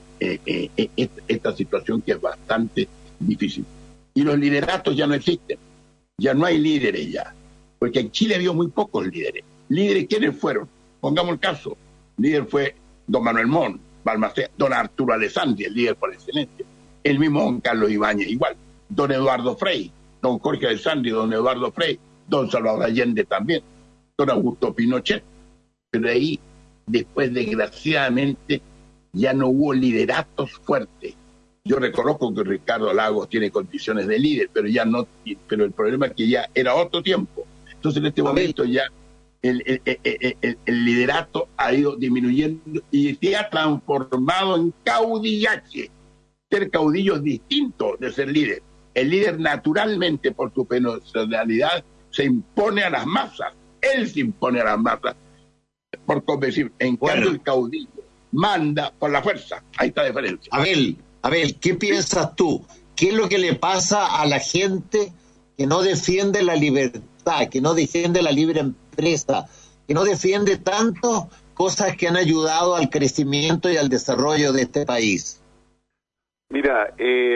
esta situación que es bastante difícil. Y los lideratos ya no existen, ya no hay líderes ya, porque en Chile había muy pocos líderes. ¿Líderes quiénes fueron? Pongamos el caso. Líder fue don Manuel Montt, Balmaceda, don Arturo Alessandri, el líder por excelencia. El mismo don Carlos Ibáñez igual, don Eduardo Frei, don Jorge Alessandri, don Eduardo Frei, don Salvador Allende también, don Augusto Pinochet. Pero ahí, después, desgraciadamente, ya no hubo lideratos fuertes. Yo reconozco que Ricardo Lagos tiene condiciones de líder, pero ya no, pero el problema es que ya era otro tiempo. Entonces, en este momento ya el liderato ha ido disminuyendo y se ha transformado en caudillaje. Ser caudillo es distinto de ser líder. El líder naturalmente, por su personalidad, se impone a las masas. Él se impone a las masas por convencer. En cambio, el caudillo manda por la fuerza. Ahí está la diferencia. Abel, ¿qué piensas tú? ¿Qué es lo que le pasa a la gente que no defiende la libertad, que no defiende la libre empresa, que no defiende tanto cosas que han ayudado al crecimiento y al desarrollo de este país? Mira,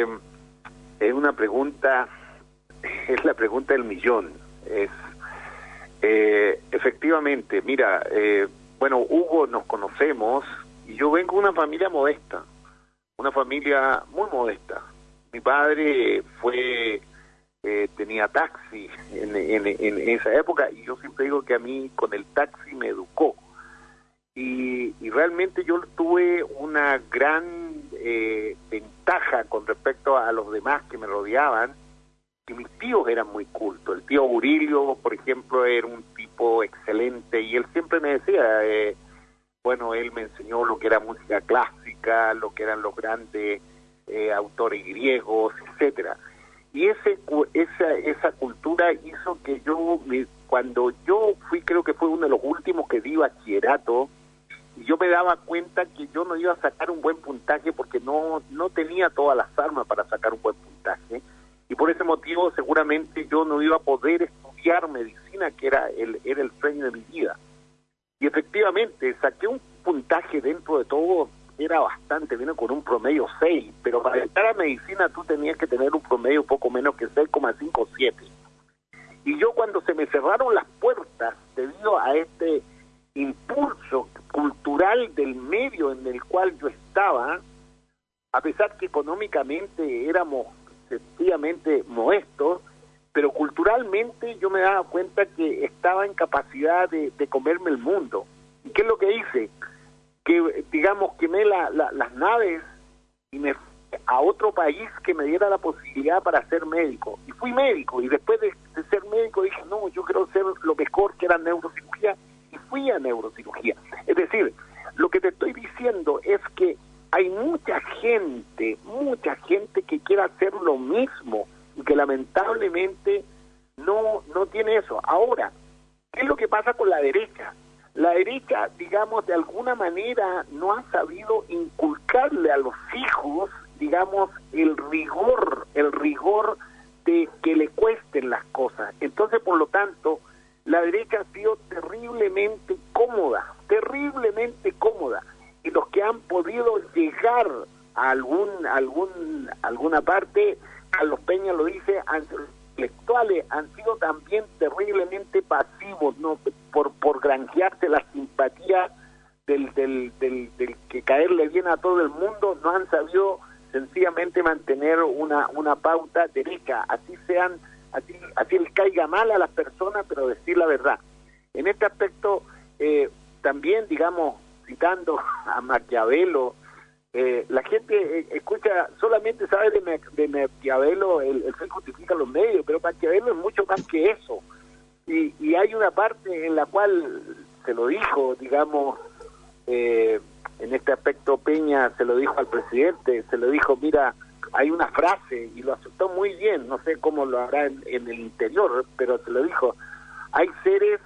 es una pregunta, es la pregunta del millón. Efectivamente, mira, bueno, Hugo, nos conocemos y yo vengo de una familia modesta, una familia muy modesta. Mi padre tenía taxi en esa época y yo siempre digo que a mí con el taxi me educó. Y realmente yo tuve una gran ventaja con respecto a los demás que me rodeaban, que mis tíos eran muy cultos. El tío Burilio, por ejemplo, era un tipo excelente y él siempre me decía, bueno, él me enseñó lo que era música clásica, lo que eran los grandes autores griegos, etcétera. Y esa cultura hizo que cuando yo fui, creo que fue uno de los últimos que di bachillerato, yo me daba cuenta que yo no iba a sacar un buen puntaje porque no tenía todas las armas para sacar un buen puntaje, y por ese motivo seguramente yo no iba a poder estudiar medicina, que era el sueño de mi vida. Y efectivamente saqué un puntaje dentro de todo, era bastante, vino con un promedio 6, pero para entrar a medicina tú tenías que tener un promedio poco menos que 6,5 o 7. Y yo, cuando se me cerraron las puertas debido a este impulso cultural del medio en el cual yo estaba, a pesar que económicamente éramos sencillamente modestos, pero culturalmente yo me daba cuenta que estaba en capacidad de comerme el mundo. ¿Y qué es lo que hice? Que, digamos, quemé las naves y me fui a otro país que me diera la posibilidad para ser médico. Y fui médico, y después de ser médico dije, no, yo quiero ser lo mejor, que era neurocirugía, y fui a neurocirugía. Es decir, lo que te estoy diciendo es que hay mucha gente que quiere hacer lo mismo y que lamentablemente no tiene eso. Ahora, ¿qué es lo que pasa con la derecha? La derecha, digamos, de alguna manera no ha sabido inculcarle a los hijos, digamos, el rigor de que le cuesten las cosas. Entonces, por lo tanto, la derecha ha sido terriblemente cómoda, y los que han podido llegar a alguna parte, Carlos Peña lo dice, intelectuales han sido también terriblemente pasivos, ¿no? Por granjearse la simpatía del que caerle bien a todo el mundo, no han sabido sencillamente mantener una pauta derecha, así les caiga mal a las personas, pero decir la verdad. En este aspecto, también, digamos, citando a Maquiavelo, La gente escucha, solamente sabe de Maquiavelo, el fin justifica los medios, pero Maquiavelo es mucho más que eso. Y hay una parte en la cual se lo dijo, digamos, en este aspecto Peña se lo dijo al presidente, se lo dijo, mira, hay una frase, y lo aceptó muy bien, no sé cómo lo hará en el interior, pero se lo dijo, hay seres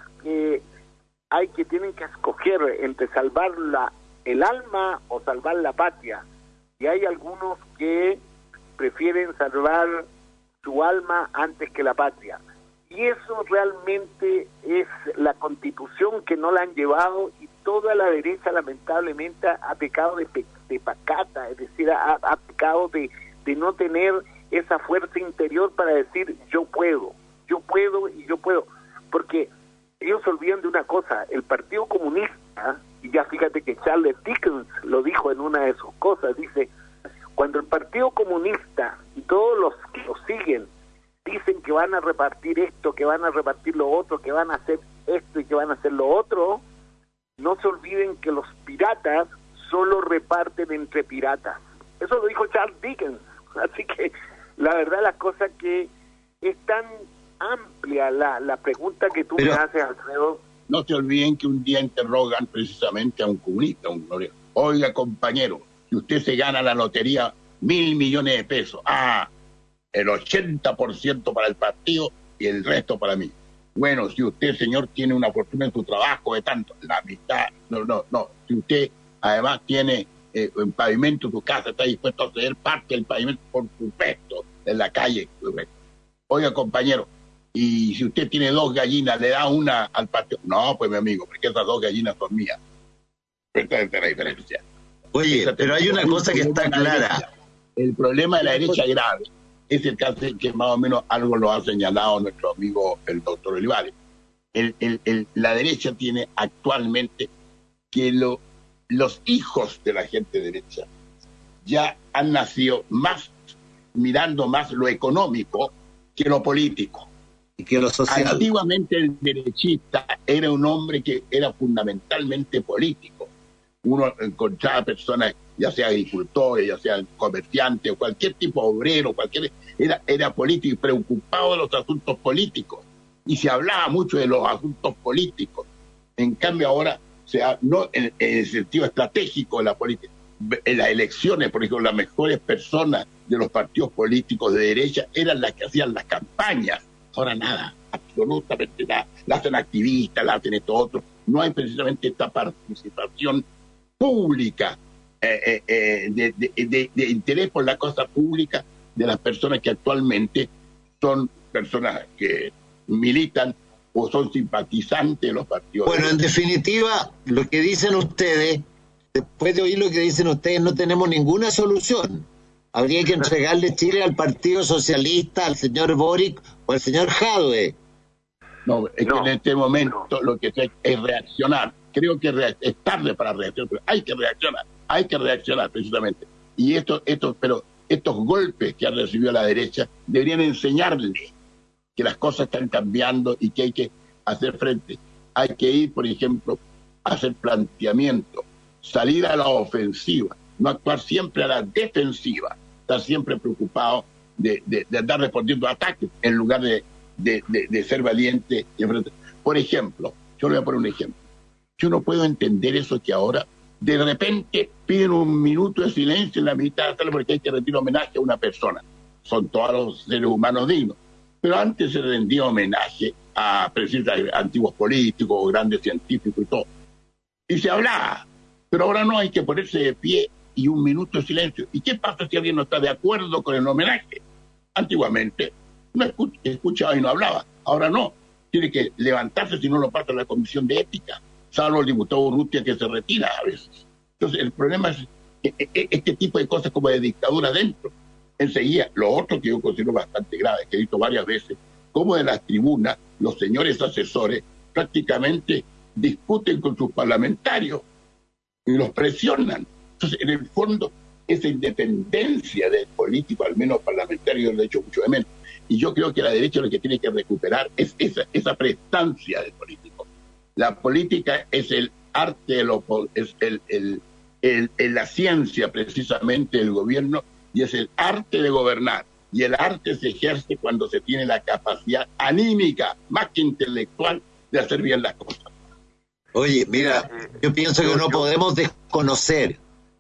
que tienen que escoger entre salvar el alma o salvar la patria, y hay algunos que prefieren salvar su alma antes que la patria, y eso realmente es la Constitución que no la han llevado, y toda la derecha lamentablemente ha pecado de pacata, es decir, ha pecado de no tener esa fuerza interior para decir yo puedo y yo puedo, porque ellos se olvidan de una cosa, el Partido Comunista, y ya fíjate que Charles Dickens lo dijo en una de sus cosas, dice, cuando el Partido Comunista y todos los que lo siguen dicen que van a repartir esto, que van a repartir lo otro, que van a hacer esto y que van a hacer lo otro, no se olviden que los piratas solo reparten entre piratas. Eso lo dijo Charles Dickens. Así que la verdad las cosas que es tan amplia la pregunta que tú me haces, Alfredo. No se olviden que un día interrogan precisamente a un comunista, oiga compañero, si usted se gana la lotería 1.000 millones de pesos, el 80% para el partido y el resto para mí. Bueno, si usted, señor, tiene una fortuna en su trabajo de tanto, la mitad, no. Si usted además tiene un pavimento en su casa, está dispuesto a ceder parte del pavimento, por supuesto, en la calle. Oiga, compañero, y si usted tiene 2 gallinas, ¿le da una al partido? No, pues mi amigo, porque esas 2 gallinas son mías. Esta es la diferencia. Oye, pero hay una cosa que está clara. El problema de la derecha grave es el caso que más o menos algo lo ha señalado nuestro amigo el doctor Olivares. La derecha tiene actualmente que los hijos de la gente derecha ya han nacido mirando más lo económico que lo político. Y que lo social. Antiguamente el derechista era un hombre que era fundamentalmente político. Uno encontraba personas, ya sea agricultores, ya sea comerciantes, o cualquier tipo de obrero, era político y preocupado de los asuntos políticos. Y se hablaba mucho de los asuntos políticos. En cambio ahora, no en el sentido estratégico de la política, en las elecciones, por ejemplo, las mejores personas de los partidos políticos de derecha eran las que hacían las campañas. Ahora nada, absolutamente nada. La hacen activistas, la hacen esto otro. No hay precisamente esta participación pública, de interés por la cosa pública de las personas que actualmente son personas que militan o son simpatizantes de los partidos. Bueno, en definitiva, lo que dicen ustedes, después de oír lo que dicen ustedes, no tenemos ninguna solución. Habría que entregarle Chile al Partido Socialista, al señor Boric o al señor Jadwe. No, es que en este momento lo que hay es reaccionar. Creo que es tarde para reaccionar, pero hay que reaccionar precisamente. Y pero estos golpes que ha recibido la derecha deberían enseñarles que las cosas están cambiando y que hay que hacer frente. Hay que ir, por ejemplo, a hacer planteamiento, salir a la ofensiva, no actuar siempre a la defensiva, estar siempre preocupado de andar respondiendo a ataques en lugar de ser valiente y enfrentar. Por ejemplo, yo le voy a poner un ejemplo. Yo no puedo entender eso que ahora de repente piden 1 minuto de silencio en la mitad de la sala porque hay que rendir homenaje a una persona. Son todos los seres humanos dignos. Pero antes se rendía homenaje a presidentes antiguos políticos o grandes científicos y todo. Y se hablaba. Pero ahora no, hay que ponerse de pie y 1 minuto de silencio. ¿Y qué pasa si alguien no está de acuerdo con el homenaje? Antiguamente no escuchaba y no hablaba. Ahora no. Tiene que levantarse si no lo pasa la Comisión de Ética. Salvo el diputado Urrutia que se retira a veces. Entonces el problema es este tipo de cosas como de dictadura dentro. Enseguida, lo otro que yo considero bastante grave, que he visto varias veces, como de las tribunas los señores asesores prácticamente discuten con sus parlamentarios y los presionan. Entonces, en el fondo, esa independencia del político, al menos parlamentario, lo he hecho mucho de menos. Y yo creo que la derecha lo que tiene que recuperar es esa prestancia del político. La política es el arte, es la ciencia precisamente del gobierno, y es el arte de gobernar. Y el arte se ejerce cuando se tiene la capacidad anímica, más que intelectual, de hacer bien las cosas. Oye, mira, yo pienso que no podemos desconocer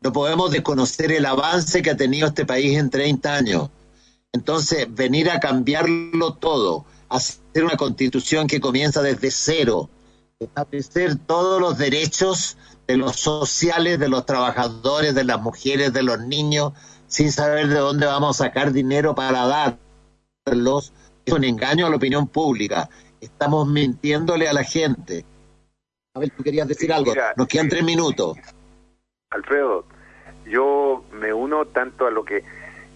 el avance que ha tenido este país en 30 años. Entonces, venir a cambiarlo todo, hacer una constitución que comienza desde cero, establecer todos los derechos de los sociales, de los trabajadores, de las mujeres, de los niños, sin saber de dónde vamos a sacar dinero para darlos, es un engaño a la opinión pública. Estamos mintiéndole a la gente. A ver, tú querías decir algo. Mira, nos quedan 3 minutos. Alfredo, yo me uno tanto a lo que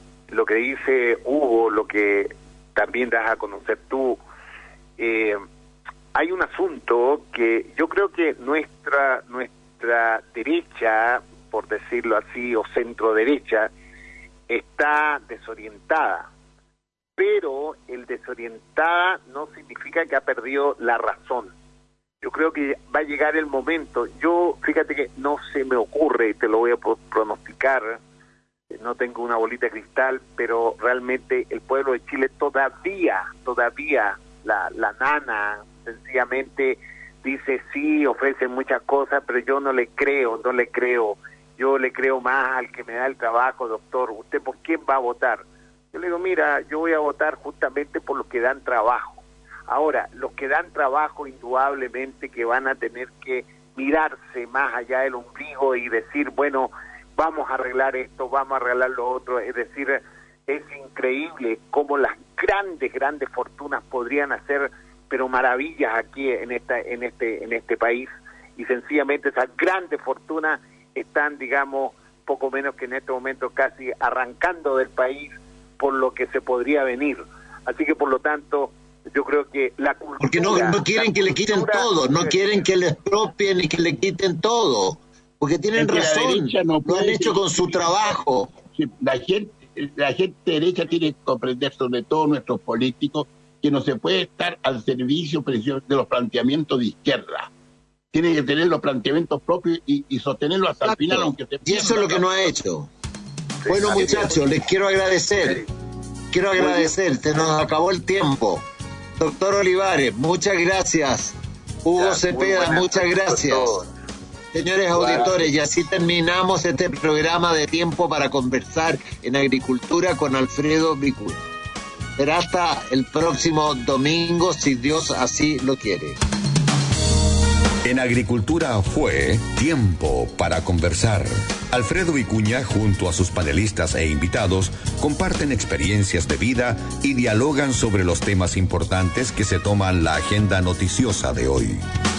dice Hugo, lo que también das a conocer tú. Hay un asunto que yo creo que nuestra derecha, por decirlo así, o centro derecha, está desorientada. Pero el desorientada no significa que ha perdido la razón. Yo creo que va a llegar el momento. Yo, fíjate que no se me ocurre, y te lo voy a pronosticar, no tengo una bolita de cristal, pero realmente el pueblo de Chile todavía, la nana, sencillamente dice sí, ofrece muchas cosas, pero yo no le creo. Yo le creo más al que me da el trabajo, doctor. ¿Usted por quién va a votar? Yo le digo, mira, yo voy a votar justamente por los que dan trabajo. Ahora, los que dan trabajo indudablemente que van a tener que mirarse más allá del ombligo y decir, bueno, vamos a arreglar esto, vamos a arreglar lo otro. Es decir, es increíble cómo las grandes fortunas podrían hacer, pero maravillas aquí en este país, y sencillamente esas grandes fortunas están, digamos, poco menos que en este momento casi arrancando del país por lo que se podría venir. Así que, por lo tanto, yo creo que la cultura... Porque no quieren que le quiten todo, no quieren que le expropien y que le quiten todo, porque tienen razón, lo han hecho con su trabajo. La gente derecha tiene que comprender, sobre todo nuestros políticos, que no se puede estar al servicio de los planteamientos de izquierda. Tiene que tener los planteamientos propios y sostenerlos hasta el final, aunque se pierda. Y eso es lo que no ha hecho. Bueno, muchachos, les quiero agradecer. Se nos acabó el tiempo. Doctor Olivares, muchas gracias. Hugo Cepeda, muchas gracias. Señores auditores, y así terminamos este programa de Tiempo para Conversar en Agricultura con Alfredo Vicuña. Será hasta el próximo domingo, si Dios así lo quiere. En Agricultura fue Tiempo para Conversar. Alfredo Vicuña, junto a sus panelistas e invitados, comparten experiencias de vida y dialogan sobre los temas importantes que se toman la agenda noticiosa de hoy.